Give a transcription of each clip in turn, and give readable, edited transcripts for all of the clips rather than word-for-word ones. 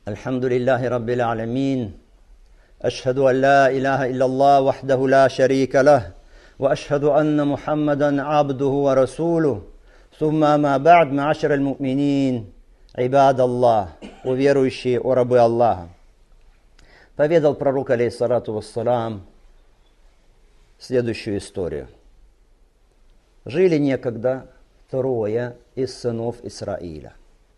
الحمد لله رب العالمين أشهد أن لا إله إلا الله وحده لا شريك له وأشهد أن محمدا عبده ورسوله ثم ما بعد معاشر المؤمنين عباد الله уверующие о рабы Аллаха. Поведал пророк алейхиссалату вассалам следующую историю. Жили некогда трое из сынов Исраиля.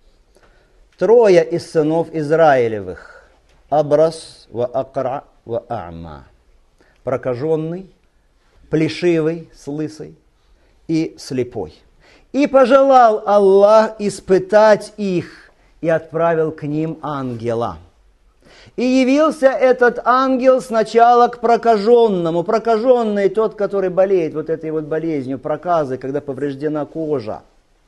Трое из сынов Израилевых. Абрас, ва акра, ва а'ма. Прокаженный, плешивый, с лысой и слепой. И пожелал Аллах испытать их и отправил к ним ангела. И явился этот ангел сначала к прокаженному. Прокаженный тот, который болеет вот этой вот болезнью, проказой, когда повреждена кожа,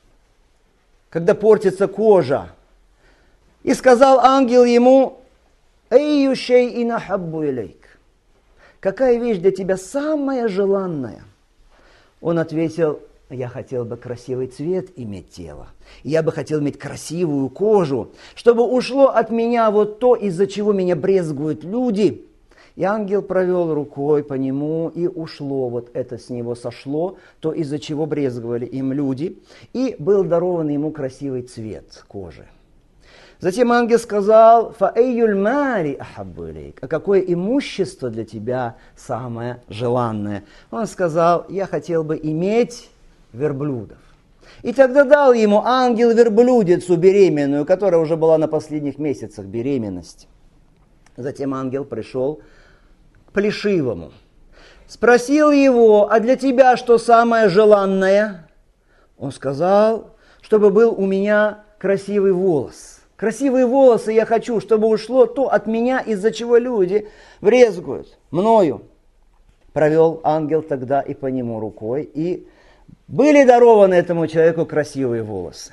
когда портится кожа. И сказал ангел ему: «Эйю шейин ахаббу илейк». Какая вещь для тебя самая желанная? Он ответил: я хотел бы красивый цвет иметь тело. Я бы хотел иметь красивую кожу, чтобы ушло от меня вот то, из-за чего меня брезгуют люди. И ангел провел рукой по нему, и ушло, вот это с него сошло, то, из-за чего брезговали им люди. И был дарован ему красивый цвет кожи. Затем ангел сказал: «Фаэйюль мари ахаббу илейк». А какое имущество для тебя самое желанное? Он сказал: я хотел бы иметь верблюдов. И тогда дал ему ангел верблюдицу беременную, которая уже была на последних месяцах беременности. Затем ангел пришел к плешивому. Спросил его: а для тебя что самое желанное? Он сказал: чтобы был у меня красивый волос. Красивые волосы я хочу, чтобы ушло то от меня, из-за чего люди брезгуют мною. Провел ангел тогда и по нему рукой, и были дарованы этому человеку красивые волосы.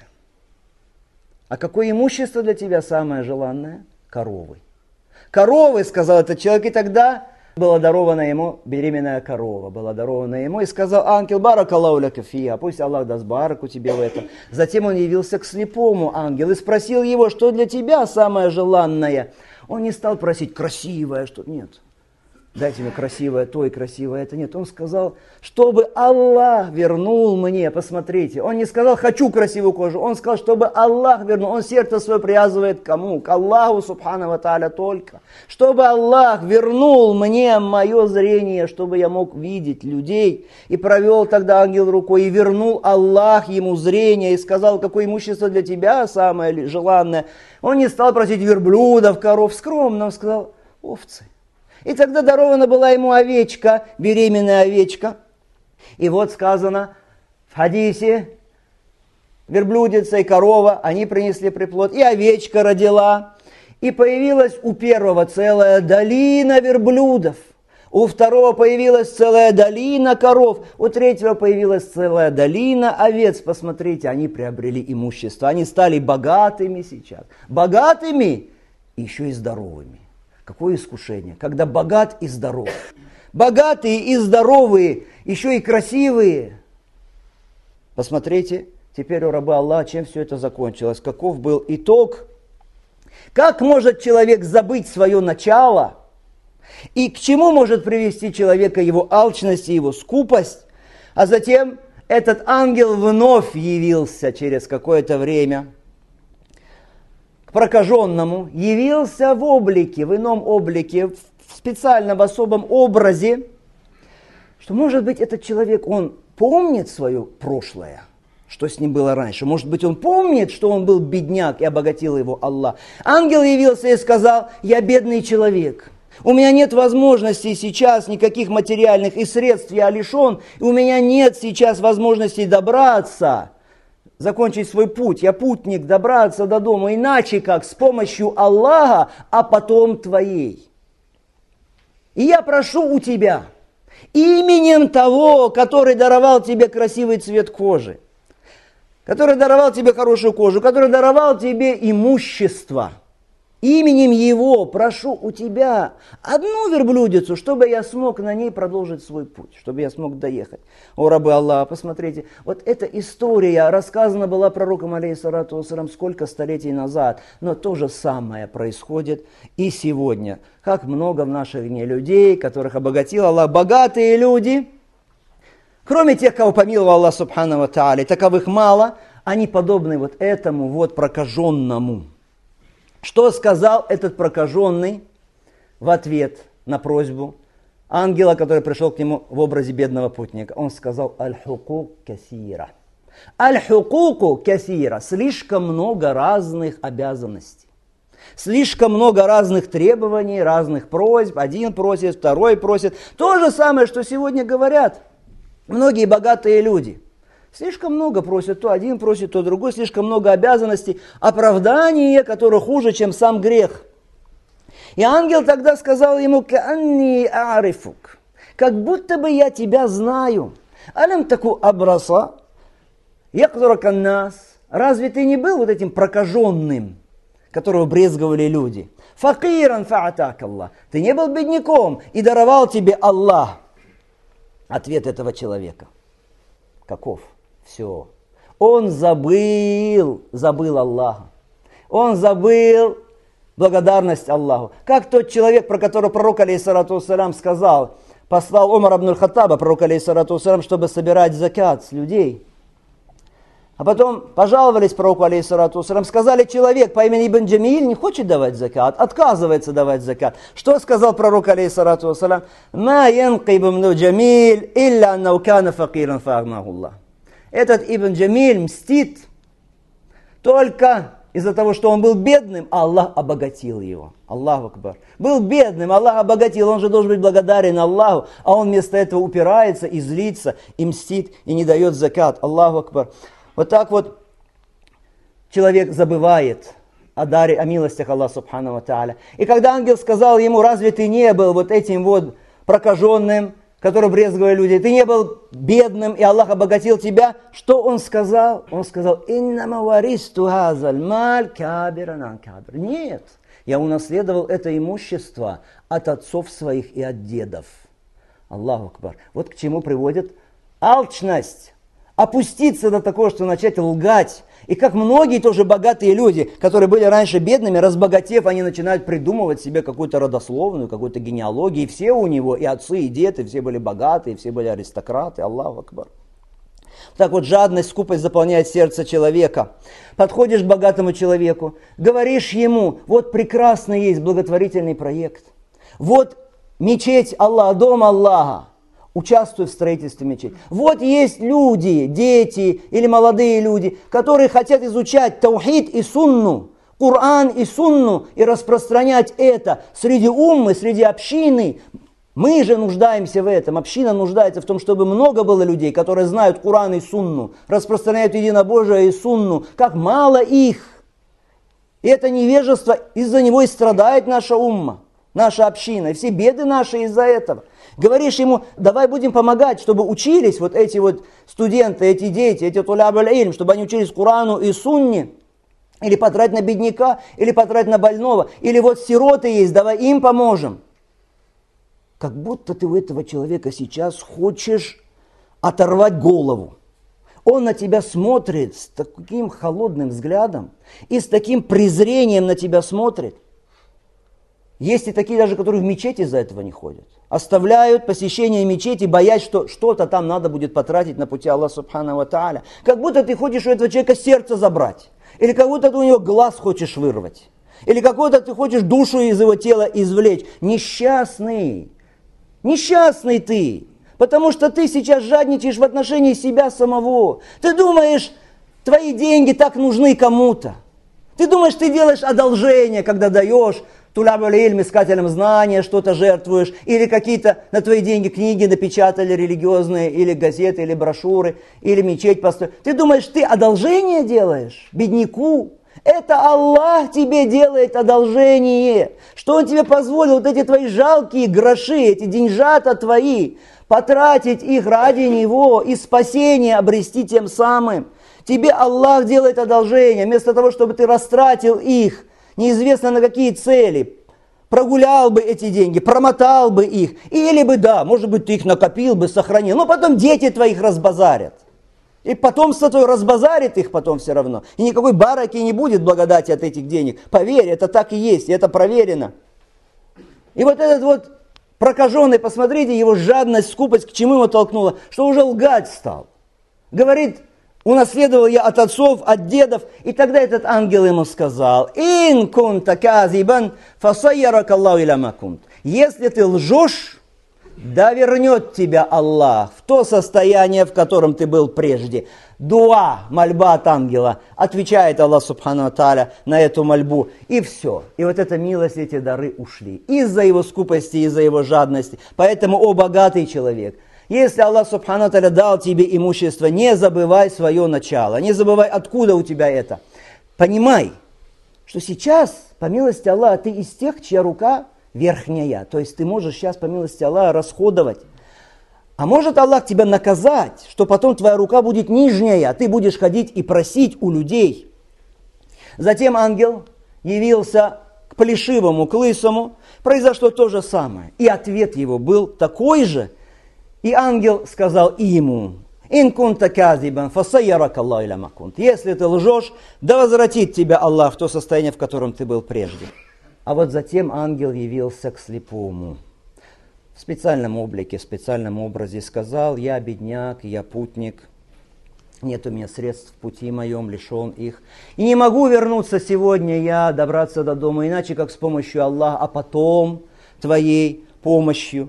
А какое имущество для тебя самое желанное? Коровы. Коровы, сказал этот человек, и тогда была дарована ему беременная корова. Была дарована ему, и сказал ангел: баракаллаху ляка фиха, пусть Аллах даст бараку тебе в этом. Затем он явился к слепому ангелу и спросил его: что для тебя самое желанное? Он не стал просить красивое, что нет. Дайте мне красивое то и красивое это. Нет, он сказал: чтобы Аллах вернул мне, посмотрите. Он не сказал: хочу красивую кожу. Он сказал: чтобы Аллах вернул. Он сердце свое привязывает к кому? К Аллаху субхану ва тааля только. Чтобы Аллах вернул мне мое зрение, чтобы я мог видеть людей. И провел тогда ангел рукой, и вернул Аллах ему зрение, и сказал: какое имущество для тебя самое желанное? Он не стал просить верблюдов, коров, скромно, он сказал: овцы. И тогда дарована была ему овечка, беременная овечка. И вот сказано в хадисе: верблюдица и корова, они принесли приплод, и овечка родила. И появилась у первого целая долина верблюдов, у второго появилась целая долина коров, у третьего появилась целая долина овец. Посмотрите, они приобрели имущество, они стали богатыми сейчас. Богатыми и еще и здоровыми. Какое искушение, когда богат и здоров. Богатые и здоровые, еще и красивые. Посмотрите, теперь у раба Аллаха, чем все это закончилось, каков был итог. Как может человек забыть свое начало? И к чему может привести человека его алчность и его скупость? А затем этот ангел вновь явился через какое-то время к прокаженному, явился в облике, в ином облике, в специально в особом образе, что, может быть, этот человек, он помнит свое прошлое, что с ним было раньше. Может быть, он помнит, что он был бедняк и обогатил его Аллах. Ангел явился и сказал: я бедный человек. У меня нет возможностей сейчас никаких материальных и средств, я лишен, и у меня нет сейчас возможности добраться, закончить свой путь. Я путник, добраться до дома, иначе как с помощью Аллаха, а потом твоей. И я прошу у тебя именем того, который даровал тебе красивый цвет кожи, который даровал тебе хорошую кожу, который даровал тебе имущество, Именем Его прошу у Тебя одну верблюдицу, чтобы я смог на ней продолжить свой путь, чтобы я смог доехать. О, рабы Аллаха, посмотрите, вот эта история рассказана была пророком, алейхиссалату вассалям, сколько столетий назад, но то же самое происходит и сегодня. Как много в наших дне людей, которых обогатил Аллах, богатые люди, кроме тех, кого помиловал Аллах субхану ва тааля, таковых мало, они подобны вот этому вот прокаженному. Что сказал этот прокаженный в ответ на просьбу ангела, который пришел к нему в образе бедного путника? Он сказал: «Аль-хукук касира». Аль-хукуку касира. Слишком много разных обязанностей. Слишком много разных требований, разных просьб. Один просит, второй просит. То же самое, что сегодня говорят многие богатые люди. Слишком много просят, то один просит, то другой, слишком много обязанностей, оправдание, которое хуже, чем сам грех. И ангел тогда сказал ему: «Каанни аарифук», как будто бы я тебя знаю. «Алям таку абраса, якзурака нас», разве ты не был вот этим прокаженным, которого брезговали люди? «Факиран фаатак Аллах», ты не был бедняком и даровал тебе Аллах. Ответ этого человека каков? Все. Он забыл Аллаха. Он забыл благодарность Аллаху. Как тот человек, про которого пророк, алейхиссалату вассалям, сказал, послал Умар ибн аль-Хаттаба, пророк, алейхиссалату вассалям, чтобы собирать закат с людей. А потом пожаловались пророку, алейхиссалату вассалям, сказали: человек по имени Ибн Джамиль не хочет давать закат, отказывается давать закат. Что сказал пророк, алейхиссалату вассалям? «Ма янкиб ибн Джамиль илля аннау кана факиран фаагнахуллах». Этот Ибн Джамиль мстит только из-за того, что он был бедным, а Аллах обогатил его. Аллаху акбар. Был бедным, Аллах обогатил, он же должен быть благодарен Аллаху, а он вместо этого упирается и злится, и мстит, и не дает закат. Аллаху акбар. Вот так вот человек забывает о даре, о милостях Аллаха субхану ва тааля. И когда ангел сказал ему: разве ты не был вот этим вот прокаженным, который брезговали люди, ты не был бедным, и Аллах обогатил тебя, что он сказал? Он сказал: «Иннама варисту хазаль маль кабиран ан кабир». Нет, я унаследовал это имущество от отцов своих и от дедов. Аллаху акбар. Вот к чему приводит алчность. Опуститься до такого, что начать лгать. И как многие тоже богатые люди, которые были раньше бедными, разбогатев, они начинают придумывать себе какую-то родословную, какую-то генеалогию. И все у него, и отцы, и деды, все были богатые, все были аристократы. Аллаху акбар. Так вот, жадность, скупость заполняет сердце человека. Подходишь к богатому человеку, говоришь ему: вот прекрасный есть благотворительный проект. Вот мечеть Аллаха, дом Аллаха. Участвуй в строительстве мечети. Вот есть люди, дети или молодые люди, которые хотят изучать таухид и сунну, Коран и сунну, и распространять это среди уммы, среди общины. Мы же нуждаемся в этом. Община нуждается в том, чтобы много было людей, которые знают Коран и сунну, распространяют единобожие и сунну. Как мало их. И это невежество, из-за него и страдает наша умма, наша община. И все беды наши из-за этого. Говоришь ему: давай будем помогать, чтобы учились вот эти вот студенты, эти дети, эти туляб аль-илм, чтобы они учились Корану и сунне. Или потратить на бедняка, или потратить на больного. Или вот сироты есть, давай им поможем. Как будто ты у этого человека сейчас хочешь оторвать голову. Он на тебя смотрит с таким холодным взглядом и с таким презрением на тебя смотрит. Есть и такие даже, которые в мечети из-за этого не ходят. Оставляют посещение мечети, боясь, что что-то там надо будет потратить на пути Аллаха субхану ва тааля. Как будто ты хочешь у этого человека сердце забрать. Или как будто ты у него глаз хочешь вырвать. Или какой-то ты хочешь душу из его тела извлечь. Несчастный. Несчастный ты. Потому что ты сейчас жадничаешь в отношении себя самого. Ты думаешь, твои деньги так нужны кому-то. Ты думаешь, ты делаешь одолжение, когда даешь туляб аль-илм, искателям знания, что-то жертвуешь, или какие-то на твои деньги книги напечатали религиозные, или газеты, или брошюры, или мечеть построили. Ты думаешь, ты одолжение делаешь бедняку? Это Аллах тебе делает одолжение, что Он тебе позволил вот эти твои жалкие гроши, эти деньжата твои, потратить их ради Него и спасение обрести тем самым. Тебе Аллах делает одолжение, вместо того, чтобы ты растратил их, неизвестно на какие цели, прогулял бы эти деньги, промотал бы их, или бы, да, может быть, ты их накопил бы, сохранил, но потом дети твои их разбазарят. И потомство твое разбазарит их потом все равно. И никакой бараки не будет благодати от этих денег. Поверь, это так и есть, это проверено. И вот этот вот прокаженный, посмотрите, его жадность, скупость, к чему его толкнула, что уже лгать стал. Говорит, унаследовал я от отцов, от дедов. И тогда этот ангел ему сказал: «Ин кунта казибан фасайярак Аллаху иля ма кунт». Если ты лжешь, да вернет тебя Аллах в то состояние, в котором ты был прежде. Дуа, мольба от ангела. Отвечает Аллах субхану ва тааля на эту мольбу. И все. И вот эта милость, эти дары ушли. Из-за его скупости, из-за его жадности. Поэтому, о богатый человек, если Аллах субхану ва тааля дал тебе имущество, не забывай свое начало. Не забывай, откуда у тебя это. Понимай, что сейчас, по милости Аллаха, ты из тех, чья рука верхняя. То есть ты можешь сейчас, по милости Аллаха, расходовать. А может Аллах тебя наказать, что потом твоя рука будет нижняя, а ты будешь ходить и просить у людей. Затем ангел явился к плешивому, к лысому. Произошло то же самое. И ответ его был такой же. И ангел сказал и ему: «Ин кунта казибан фасайярак Аллаху иля ма кунт». Если ты лжешь, да возвратит тебя Аллах в то состояние, в котором ты был прежде. А вот затем ангел явился к слепому. В специальном облике, в специальном образе, и сказал: «Я бедняк, я путник, нет у меня средств в пути моем, лишен их. И не могу вернуться сегодня я, добраться до дома, иначе как с помощью Аллаха, а потом твоей помощью».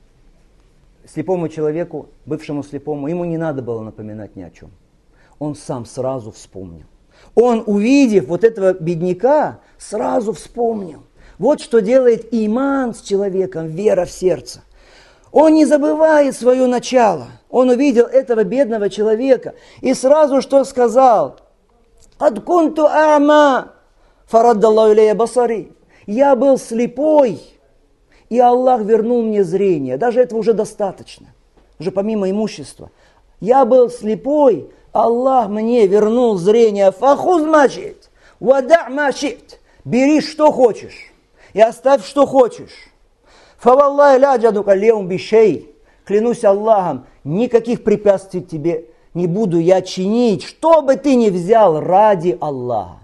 Слепому человеку, бывшему слепому, ему не надо было напоминать ни о чем. Он сам сразу вспомнил. Он, увидев вот этого бедняка, сразу вспомнил. Вот что делает иман с человеком, вера в сердце. Он не забывает свое начало. Он увидел этого бедного человека и сразу что сказал? «Ад кунту а'ма, фараддаллаху илейя басари». Я был слепой, и Аллах вернул мне зрение. Даже этого уже достаточно. Уже помимо имущества. Я был слепой, Аллах мне вернул зрение. «Фахуз машит, вада' машит». Бери, что хочешь. И оставь, что хочешь. Фаваллахи ля джадука леум бишей. Клянусь Аллахом, никаких препятствий тебе не буду я чинить, что бы ты ни взял ради Аллаха.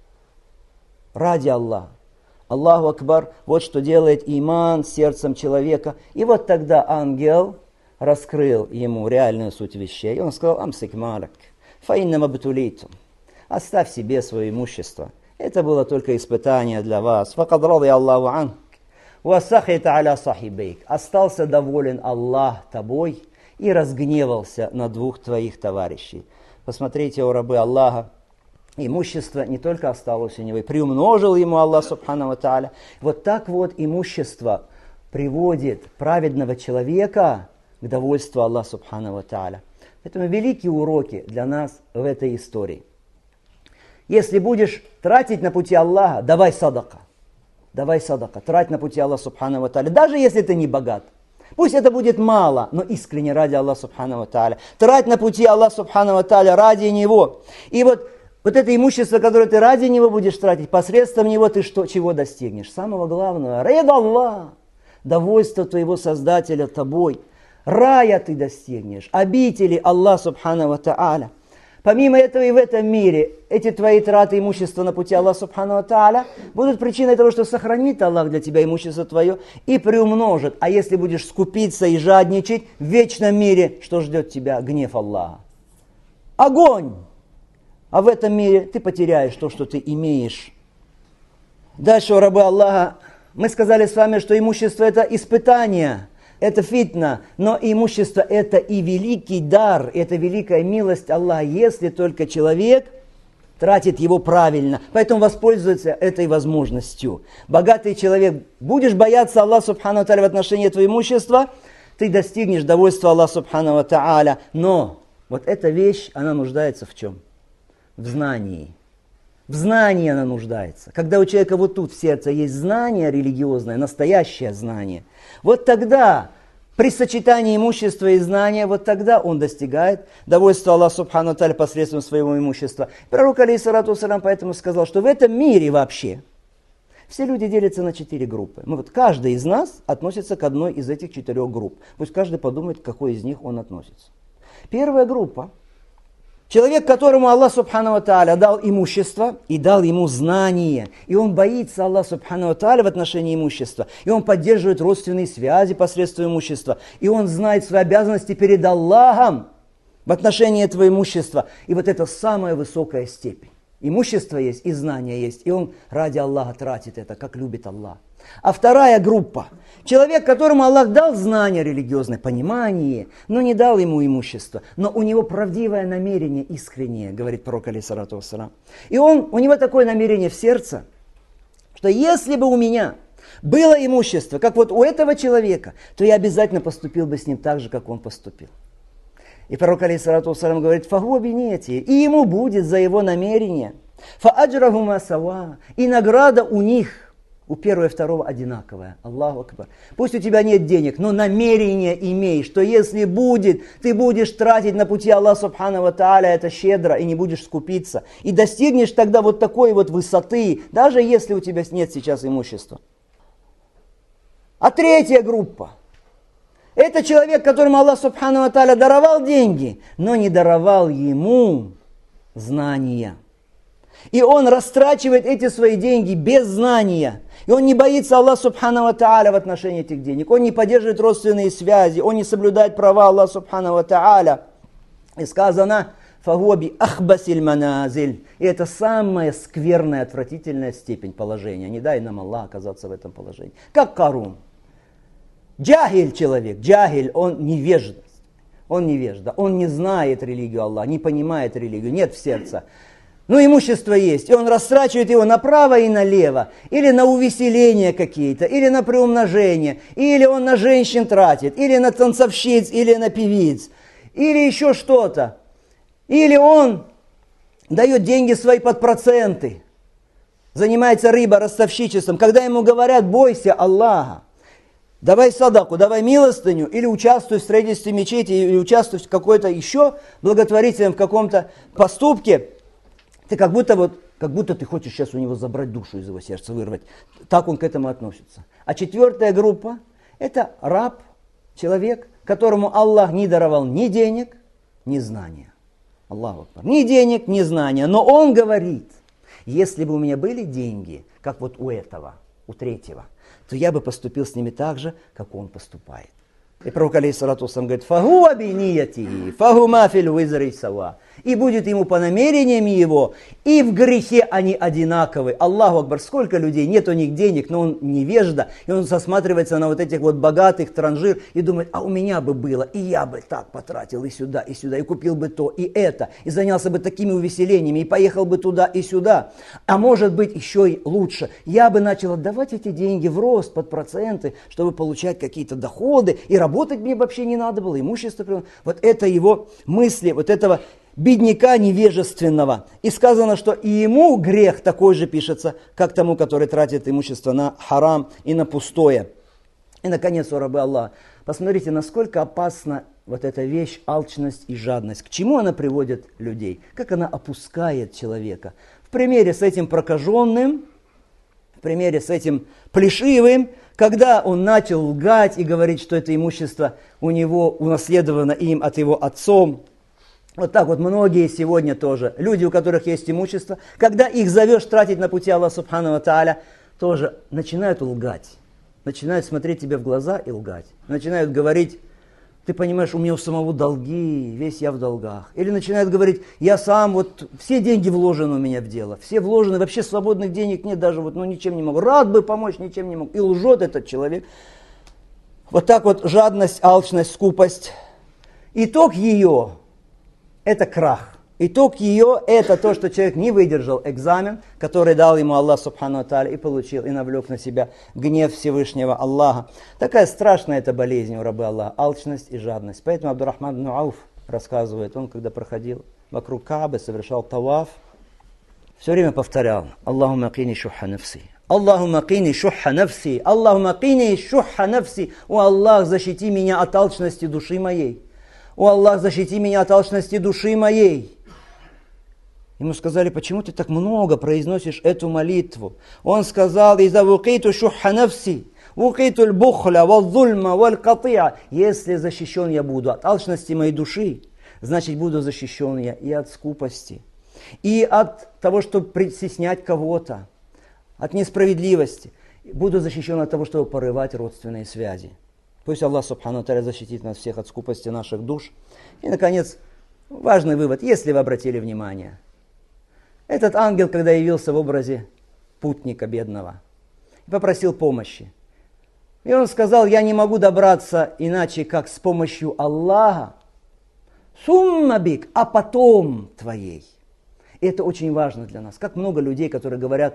Ради Аллаха. Аллаху Акбар, вот что делает иман с сердцем человека. И вот тогда ангел раскрыл ему реальную суть вещей. Он сказал: «Амсик малак, фаиннама бтулитум». Оставь себе свое имущество. Это было только испытание для вас. «Факад радия Аллаху анк, ва сахита аля сахибейк». Остался доволен Аллах тобой и разгневался на двух твоих товарищей. Посмотрите, о рабы Аллаха, имущество не только осталось у него, и приумножил ему Аллах субхану ва тааля. Вот так вот имущество приводит праведного человека к довольству Аллаха субхану ва тааля. Поэтому великие уроки для нас в этой истории. Если будешь тратить на пути Аллаха, давай садака. Давай садака, трать на пути Аллаха субхану ва тааля. Даже если ты не богат. Пусть это будет мало, но искренне ради Аллаха субхану ва тааля. Трать на пути Аллаха субхану ва тааля ради Него. И вот это имущество, которое ты ради Него будешь тратить, посредством Него ты чего достигнешь? Самого главного, реда Аллах, довольство твоего Создателя тобой. Рая ты достигнешь, обители Аллаха субхану ва тааля. Помимо этого и в этом мире, эти твои траты имущества на пути Аллаха субхану ва тааля будут причиной того, что сохранит Аллах для тебя имущество твое и приумножит. А если будешь скупиться и жадничать, в вечном мире, что ждет тебя? Гнев Аллаха. Огонь! А в этом мире ты потеряешь то, что ты имеешь. Дальше, рабы Аллаха, мы сказали с вами, что имущество – это испытание, это фитна, но имущество – это и великий дар, это великая милость Аллаха, если только человек тратит его правильно. Поэтому воспользуется этой возможностью. Богатый человек, будешь бояться Аллаха субхану ва тааля в отношении твоего имущества, ты достигнешь довольства Аллаха субхану ва тааля. Но вот эта вещь, она нуждается в чем? В знании. В знании она нуждается. Когда у человека вот тут в сердце есть знание религиозное, настоящее знание, вот тогда при сочетании имущества и знания, вот тогда он достигает довольства Аллаха субхану ва тааля посредством своего имущества. Пророк алейхиссалату вассалям поэтому сказал, что в этом мире вообще Все люди делятся на 4 группы. Каждый из нас относится к одной из этих 4 групп. Пусть каждый подумает, к какой из них он относится. Первая группа. Человек, которому Аллах Субхану ва Тааля дал имущество и дал ему знание. И он боится Аллаха Субхану ва Тааля в отношении имущества. И он поддерживает родственные связи посредством имущества. И он знает свои обязанности перед Аллахом в отношении этого имущества. И это самая высокая степень. Имущество есть и знания есть. И он ради Аллаха тратит это, как любит Аллах. А вторая группа. Человек, которому Аллах дал знания религиозное, понимание, но не дал ему имущество. Но у него правдивое намерение искреннее, говорит пророк алейхиссалату вассалам. И у него такое намерение в сердце, что если бы у меня было имущество, как у этого человека, то я обязательно поступил бы с ним так же, как он поступил. И пророк алейхиссалату вассалам говорит: «Фахуа бинияти», и ему будет за его намерение. «Фааджрахума сава», и награда у них, у первого и второго одинаковая. Аллаху акбар. Пусть у тебя нет денег, но намерение имей, что если будет, ты будешь тратить на пути Аллаха Субхану ва Тааля это щедро и не будешь скупиться. И достигнешь тогда такой высоты, даже если у тебя нет сейчас имущества. А третья группа. Это человек, которому Аллах Субхану ва Тааля даровал деньги, но не даровал ему знания. И он растрачивает эти свои деньги без знания. И он не боится Аллаха Субхану ва Тааля в отношении этих денег. Он не поддерживает родственные связи, он не соблюдает права Аллаха Субхану ва Тааля. И сказано: «Фахуа би ахбасиль маназиль». И это самая скверная, отвратительная степень положения. Не дай нам Аллах оказаться в этом положении. Как Карун. Джахиль человек, джахиль, он невежда. Он невежда, он не знает религию Аллаха, не понимает религию, нет в сердце. Но имущество есть, и он растрачивает его направо и налево, или на увеселения какие-то, или на приумножение, или он на женщин тратит, или на танцовщиц, или на певиц, или еще что-то. Или он дает деньги свои под проценты, занимается ростовщичеством. Когда ему говорят: бойся Аллаха, давай садаку, давай милостыню, или участвуй в строительстве мечети, или участвуй в какой-то еще благотворительном в каком-то поступке, ты как будто ты хочешь сейчас у него забрать душу из его сердца, вырвать. Так он к этому относится. А четвертая группа – это раб, человек, которому Аллах не даровал ни денег, ни знания. Аллаху акбар. Ни денег, ни знания. Но он говорит: если бы у меня были деньги, как у этого, у третьего, то я бы поступил с ними так же, как он поступает. И пророк алейхиссалату вассалам говорит: «Фахуа бинияти, фахума фил визри сава». И будет ему по намерениям его, и в грехе они одинаковы. Аллаху акбар, сколько людей, нет у них денег, но он невежда, и он засматривается на этих богатых транжир и думает: а у меня бы было, и я бы так потратил и сюда, и купил бы то, и это, и занялся бы такими увеселениями, и поехал бы туда и сюда. А может быть еще и лучше, я бы начал отдавать эти деньги в рост под проценты, чтобы получать какие-то доходы, и работать мне вообще не надо было, имущество. Это его мысли, этого бедняка невежественного. И сказано, что и ему грех такой же пишется, как тому, который тратит имущество на харам и на пустое. И, наконец, о рабы Аллаха, посмотрите, насколько опасна эта вещь, алчность и жадность. К чему она приводит людей? Как она опускает человека? В примере с этим прокаженным, в примере с этим плешивым, когда он начал лгать и говорить, что это имущество у него унаследовано им от его отцом. Так многие сегодня тоже, люди, у которых есть имущество, когда их зовешь тратить на пути Аллаха Субхану ва Тааля, тоже начинают лгать, начинают смотреть тебе в глаза и лгать, начинают говорить: ты понимаешь, у меня у самого долги, весь я в долгах. Или начинают говорить: я сам, все деньги вложены у меня в дело, все вложены, вообще свободных денег нет даже, ничем не могу, рад бы помочь, ничем не могу. И лжет этот человек. Жадность, алчность, скупость. Итог ее – это крах. Итог ее – это то, что человек не выдержал экзамен, который дал ему Аллах Субхану ва Тааля, и получил, и навлек на себя гнев Всевышнего Аллаха. Такая страшная эта болезнь у рабы Аллаха – алчность и жадность. Поэтому Абдурахман ибн Ауф рассказывает, он когда проходил вокруг Каабы, совершал таваф, все время повторял: «Аллахумма кини шухха нафси». Аллахумма кини шухха нафси. Аллахумма кини шухха нафси. О Аллах, защити меня от алчности души моей. О Аллах, защити меня от алчности души моей. Ему сказали, почему ты так много произносишь эту молитву? Он сказал, «Иза вукиту шухха нафси, вукиту л-бухля, вал-зульма, валь-катиа». Если защищен я буду от алчности моей души, значит, буду защищен я и от скупости, и от того, чтобы притеснять кого-то, от несправедливости. Буду защищен от того, чтобы порывать родственные связи. Пусть Аллах Субхану ва Тааля защитит нас всех от скупости наших душ. И, наконец, важный вывод, если вы обратили внимание. Этот ангел, когда явился в образе путника бедного, попросил помощи. И он сказал, я не могу добраться иначе, как с помощью Аллаха. Сумма бик, а потом твоей. И это очень важно для нас. Как много людей, которые говорят,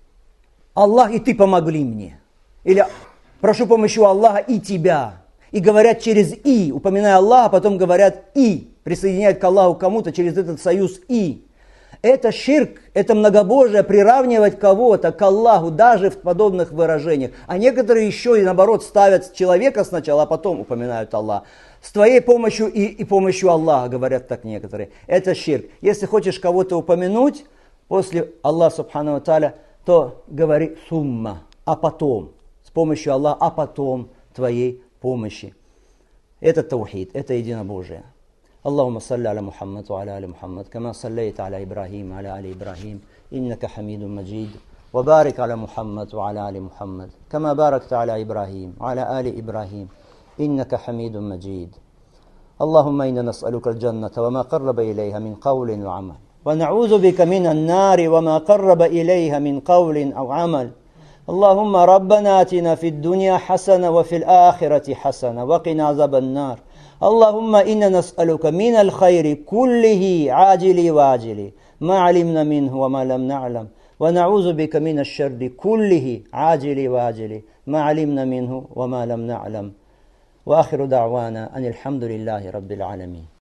Аллах и ты помогли мне. Или прошу помощи у Аллаха и тебя. И говорят через «и», упоминая Аллаха, потом говорят «и», присоединяют к Аллаху кому-то через этот союз «и». Это ширк, это многобожие, приравнивать кого-то к Аллаху, даже в подобных выражениях. А некоторые еще и наоборот ставят человека сначала, а потом упоминают Аллах. С твоей помощью и помощью Аллаха, говорят так некоторые. Это ширк. Если хочешь кого-то упомянуть после Аллаха Субхану ва Тааля, то говори сумма, а потом, с помощью Аллаха, а потом твоей помощи. Это таухид, это единобожие. اللهم صل على محمد وعلى آل محمد كما صليت على إبراهيم وعلى آل إبراهيم إنك حميد مجيد وبارك على محمد وعلى آل محمد كما باركت على إبراهيم وعلى آل إبراهيم إنك حميد مجيد اللهم إنا نسألك الجنة وما قرب إليها من قول وعمل ونعوذ بك من النار وما قرب إليها من قول أو عمل اللهم ربنا آتنا في الدنيا حسنة وفي الآخرة حسنة وقنا عذاب النار اللهم إنا نسألك من الخير كله عاجل واجل ما علمنا منه وما لم نعلم ونعوذ بك من الشر كله عاجل واجل ما علمنا منه وما لم نعلم وآخر دعوانا أن الحمد لله رب العالمين.